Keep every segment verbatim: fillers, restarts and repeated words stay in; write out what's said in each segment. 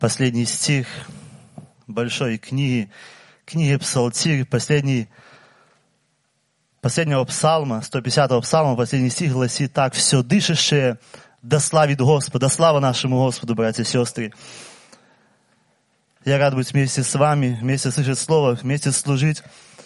Последний стих большой книги, книги Псалтирь, последний, последнего псалма, сто пятидесятого псалма, последний стих гласит так: «Все дышащее да славит Господа». Слава нашему Господу, братья и сестры. Я рад быть вместе с вами, вместе слышать Слово, вместе служить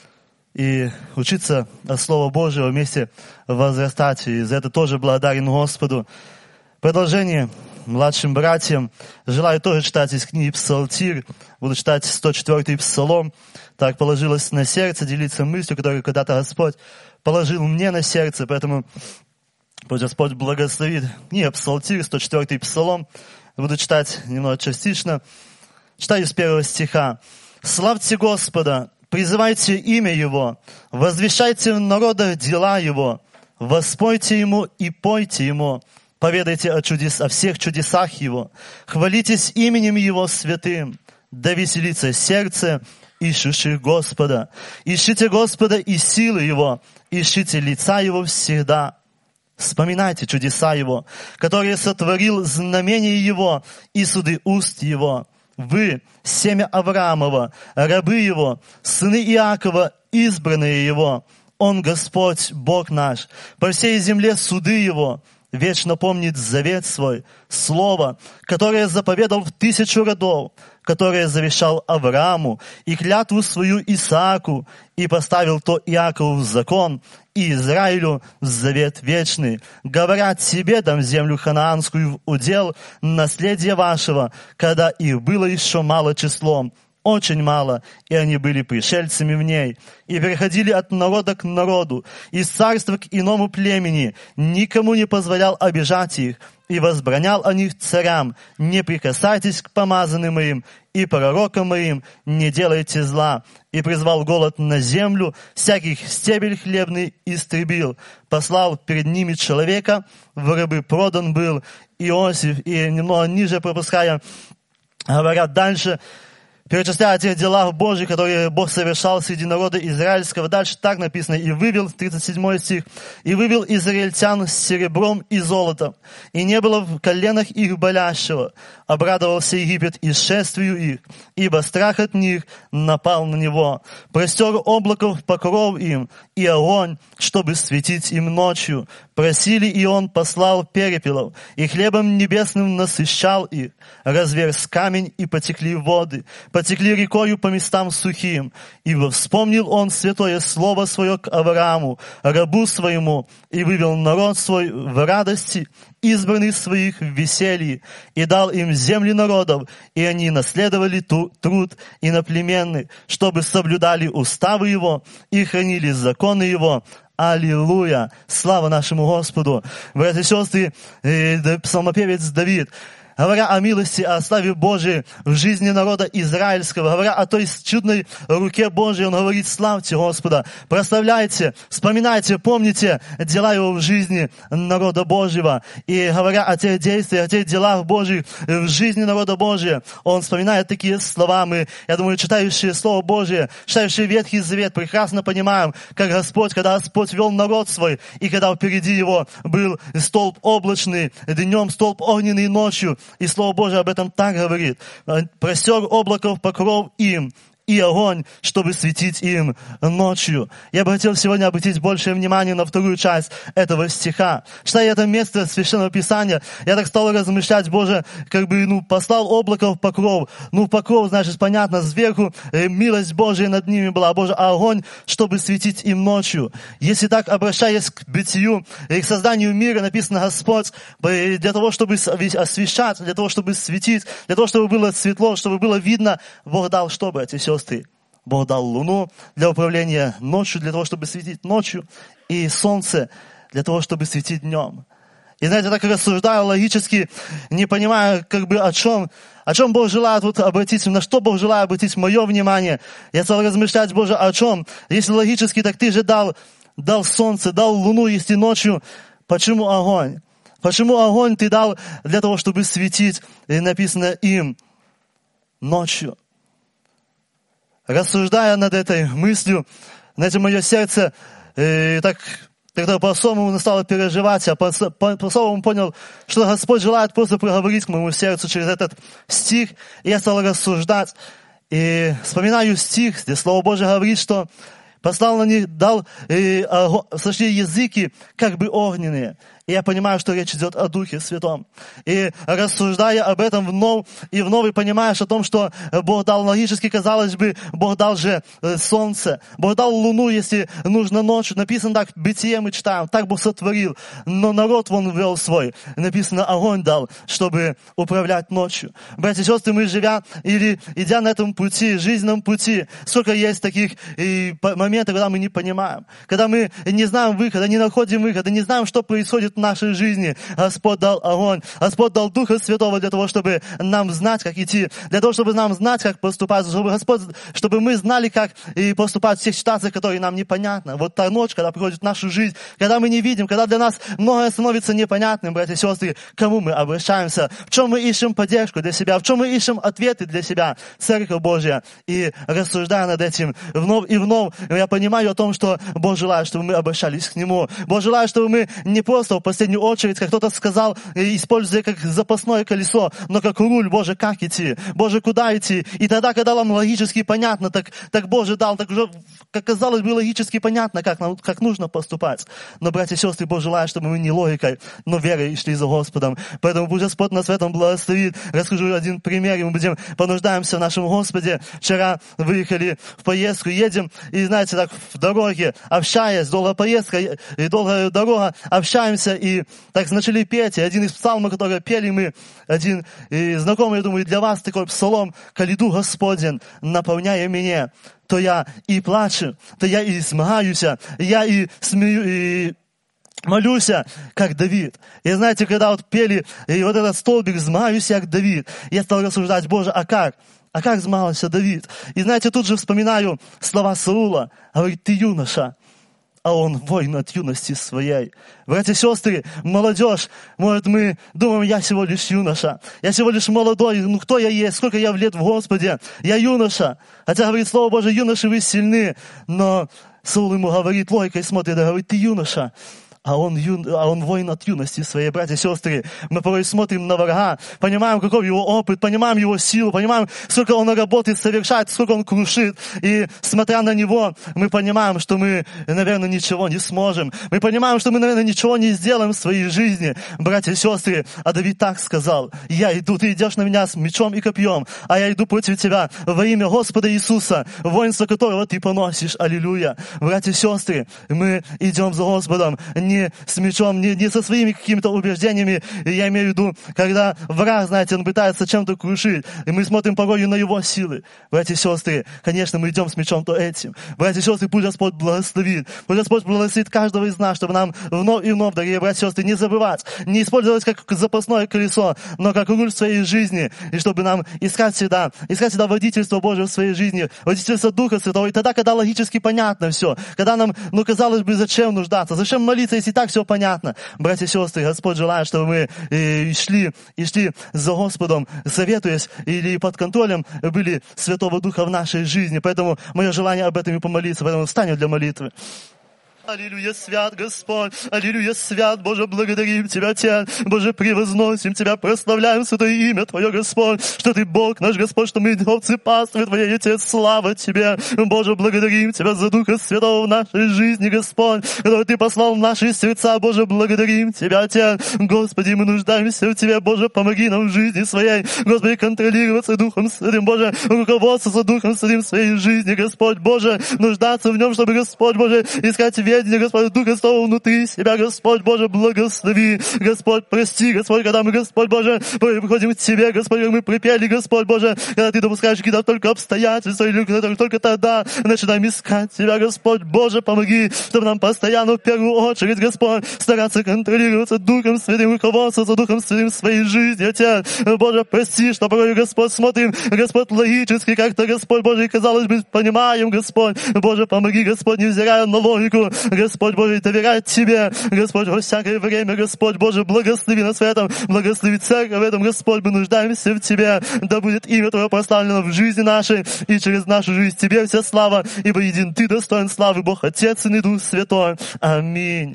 и учиться от Слова Божьего, вместе возрастать. И за это тоже благодарен Господу. Продолжение младшим братьям желаю тоже читать из книги Псалтирь. Буду читать сто четвёртый псалом. Так положилось на сердце делиться мыслью, которую когда-то Господь положил мне на сердце. Поэтому пусть Господь благословит. Книга Псалтирь, сто четвёртый псалом. Буду читать немного частично. Читаю с первого стиха. «Славьте Господа, призывайте имя Его, возвещайте в народах дела Его, воспойте Ему и пойте Ему, поведайте о, чудес, о всех чудесах Его, хвалитесь именем Его святым, да веселится сердце ищущих Господа. Ищите Господа и силы Его, ищите лица Его всегда». Вспоминайте чудеса Его, которые сотворил, знамения Его и суды уст Его. Вы, семя Авраамова, рабы Его, сыны Иакова, избранные Его. Он Господь, Бог наш, по всей земле суды Его. Вечно помнит завет свой, слово, которое заповедал в тысячу родов, которое завещал Аврааму, и клятву свою Исааку, и поставил то Иакову в закон, и Израилю в завет вечный. Говорят, себе дам землю ханаанскую в удел, наследие вашего, когда их было еще мало числом, очень мало, и они были пришельцами в ней, и переходили от народа к народу, из царства к иному племени, никому не позволял обижать их, и возбранял о них царям: не прикасайтесь к помазанным моим и пророкам моим, не делайте зла. И призвал голод на землю, всяких стебель хлебный истребил, послал перед ними человека, в рабы продан был. Иосиф, и немного ниже пропуская, говорят дальше, перечисляя о тех делах Божьих, которые Бог совершал среди народа израильского. Дальше так написано: «И вывел», тридцать седьмой стих, «и вывел израильтян с серебром и золотом, и не было в коленах их болящего. Обрадовался Египет и шествию их, ибо страх от них напал на него. Простер облаков покров им, и огонь, чтобы светить им ночью. Просили, и он послал перепелов, и хлебом небесным насыщал их. Разверз камень, и потекли воды, потекли рекою по местам сухим. Ибо вспомнил он святое слово свое к Аврааму, рабу своему, и вывел народ свой в радости, избранных своих в веселье, и дал им земли народов, и они наследовали ту, труд иноплеменных, чтобы соблюдали уставы его и хранили законы его». Аллилуйя! Слава нашему Господу! Братья и сестры, э, псалмопевец Давид, говоря о милости, о славе Божией в жизни народа израильского, говоря о той чудной руке Божией, он говорит: славьте Господа, прославляйте, вспоминайте, помните дела Его в жизни народа Божьего. И говоря о тех действиях, о тех делах Божьих в жизни народа Божьего, он вспоминает такие слова. Мы, я думаю, читающие Слово Божие, читающие Ветхий Завет, прекрасно понимаем, как Господь, когда Господь вел народ свой, и когда впереди Его был столб облачный днем, столб огненный ночью, и Слово Божие об этом так говорит: «Простер облаков покров им, и огонь, чтобы светить им ночью». Я бы хотел сегодня обратить большее внимание на вторую часть этого стиха. Читая это место Священного Писания, я так стал размышлять: Боже, как бы, ну, послал облаков покров. Ну, покров, значит, понятно, сверху э, милость Божия над ними была, Боже, а огонь, чтобы светить им ночью. Если так, обращаясь к бытию и к созданию мира, написано: Господь, для того, чтобы освещать, для того, чтобы светить, для того, чтобы было светло, чтобы было видно, Бог дал что, братья и сестры? Бог дал луну для управления ночью, для того, чтобы светить ночью, и солнце для того, чтобы светить днем. И знаете, так рассуждаю логически, не понимая, как бы о чем, о чем Бог желает вот обратить, на что Бог желает обратить мое внимание. Я стал размышлять: Боже, о чем? Если логически, так Ты же дал, дал солнце, дал луну, если ночью, почему огонь? Почему огонь Ты дал для того, чтобы светить, и написано им ночью? Рассуждая над этой мыслью, знаете, мое сердце э, так Тогда по-особому стало переживать, а по-особому понял, что Господь желает просто проговорить к моему сердцу через этот стих. И я стал рассуждать. И вспоминаю стих, где Слово Божие говорит, что послал на них, дал и, сошли языки, как бы огненные. И я понимаю, что речь идет о Духе Святом. И рассуждая об этом вновь и вновь, и понимаешь о том, что Бог дал логически, казалось бы, Бог дал же солнце, Бог дал луну, если нужно ночью. Написано так, в Бытие мы читаем, так Бог сотворил. Но народ он ввел свой. Написано, огонь дал, чтобы управлять ночью. Братья и сестры, мы живя или идя на этом пути, жизненном пути, сколько есть таких и моментов, когда мы не понимаем, когда мы не знаем выхода, не находим выхода, не знаем, что происходит в нашей жизни. Господь дал огонь, Господь дал Духа Святого для того, чтобы нам знать, как идти, для того, чтобы нам знать, как поступать, чтобы Господь, чтобы мы знали, как и поступать в тех ситуациях, которые нам непонятны. Вот та ночь, когда приходит в нашу жизнь, когда мы не видим, когда для нас многое становится непонятным, братья и сестры, к кому мы обращаемся, в чем мы ищем поддержку для себя, в чем мы ищем ответы для себя, Церковь Божья. И рассуждая над этим вновь и вновь, я понимаю о том, что Бог желает, чтобы мы обращались к Нему. Бог желает, чтобы мы не просто в последнюю очередь, как кто-то сказал, используя как запасное колесо, но как руль, Боже, как идти? Боже, куда идти? И тогда, когда нам логически понятно, так, так Боже дал, так уже, как казалось бы, логически понятно, как, нам, как нужно поступать. Но, братья и сестры, Бог желает, чтобы мы не логикой, но верой шли за Господом. Поэтому пусть Господь нас в этом благословит. Расскажу один пример, и мы будем понуждаемся в нашем Господе. Вчера выехали в поездку, едем, и, знаете, так в дороге, общаясь, долгая поездка и долгая дорога, общаемся, и так начали петь. И один из псалмов, который пели мы, один и знакомый, я думаю, для вас такой псалом: «Коли Дух Господень наполняя меня, то я и плачу, то я и смеюся, я и смею, и молюся, как Давид». И знаете, когда вот пели, и вот этот столбик «Змаюся, как Давид», я стал рассуждать: Боже, а как? А как змагался Давид? И знаете, тут же вспоминаю слова Саула. Говорит: ты юноша, а он воин от юности своей. Братья и сестры, молодежь, может, мы думаем, я всего лишь юноша, я всего лишь молодой, ну кто я есть, сколько я лет в Господе, я юноша. Хотя, говорит Слово Божие, юноши вы сильны, но Саул ему говорит, логикой смотрит, и говорит: ты юноша. А он, юн, а он воин от юности своей. Братья и сестры, мы порой смотрим на врага, понимаем, какой его опыт, понимаем его силу, понимаем, сколько он работает, совершает, сколько он крушит. И смотря на него, мы понимаем, что мы, наверное, ничего не сможем. Мы понимаем, что мы, наверное, ничего не сделаем в своей жизни. Братья и сестры, а Давид так сказал: я иду, ты идешь на меня с мечом и копьем, а я иду против тебя во имя Господа Иисуса, воинство которого ты поносишь. Аллилуйя. Братья и сестры, мы идем за Господом, не Не с мечом, не, не со своими какими-то убеждениями. Я имею в виду, когда враг, знаете, он пытается чем-то крушить, и мы смотрим порою на его силы. Братья и сестры, конечно, мы идем с мечом, то этим. Братья и сестры, пусть Господь благословит. Пусть Господь благословит каждого из нас, чтобы нам вновь и вновь, дорогие братья и сестры, не забывать, не использовать как запасное колесо, но как руль своей жизни, и чтобы нам искать всегда, искать всегда водительство Божие в своей жизни, водительство Духа Святого. И тогда, когда логически понятно все, когда нам, ну, казалось бы, зачем нуждаться, зачем молиться, если так все понятно. Братья и сестры, Господь желает, чтобы мы и шли, и шли за Господом, советуясь, или под контролем были Святого Духа в нашей жизни. Поэтому мое желание об этом и помолиться, поэтому встанем для молитвы. Аллилуйя, свят Господь, аллилуйя, свят, Боже, благодарим Тебя, Отец, Боже, превозносим Тебя, прославляем святое имя Твое, Господь, что Ты Бог наш, Господь, что мы овцы паствы Твоей, Отец, слава Тебе, Боже, благодарим Тебя за Духа Святого в нашей жизни, Господь, который Ты послал в наши сердца, Боже, благодарим Тебя, Отец, Господи, мы нуждаемся в Тебе, Боже, помоги нам в жизни своей, Господи, контролироваться Духом Святым, Боже, руководствоваться Духом Святым в своей жизни, Господь, Боже, нуждаться в Нем, чтобы, Господь, Боже, искать веру, Господь, Духа Святого внутри себя, Господь Боже, благослови, Господь, прости, Господь, когда мы, Господь Боже, приходим к Тебе, Господь, как мы припели, Господь Боже, когда Ты допускаешь какие-то только обстоятельства, или только тогда начинаем искать Тебя, Господь Боже, помоги, чтобы нам постоянно, в первую очередь, Господь, стараться контролироваться Духом Святым, руководствоваться Духом Святым в своей жизни, Отец, Боже, прости, что порой, Господь, смотрим, Господь, логически, как-то, Господь Боже, казалось бы, понимаем, Господь, Боже, помоги, Господь, невзирая на логику, Господь Боже, доверять Тебе, Господь, во всякое время, Господь Боже, благослови нас в этом, благослови церковь в этом, Господь, мы нуждаемся в Тебе, да будет имя Твое прославлено в жизни нашей и через нашу жизнь. Тебе вся слава, ибо един Ты достоин славы, Бог, Отец и Дух Святой. Аминь.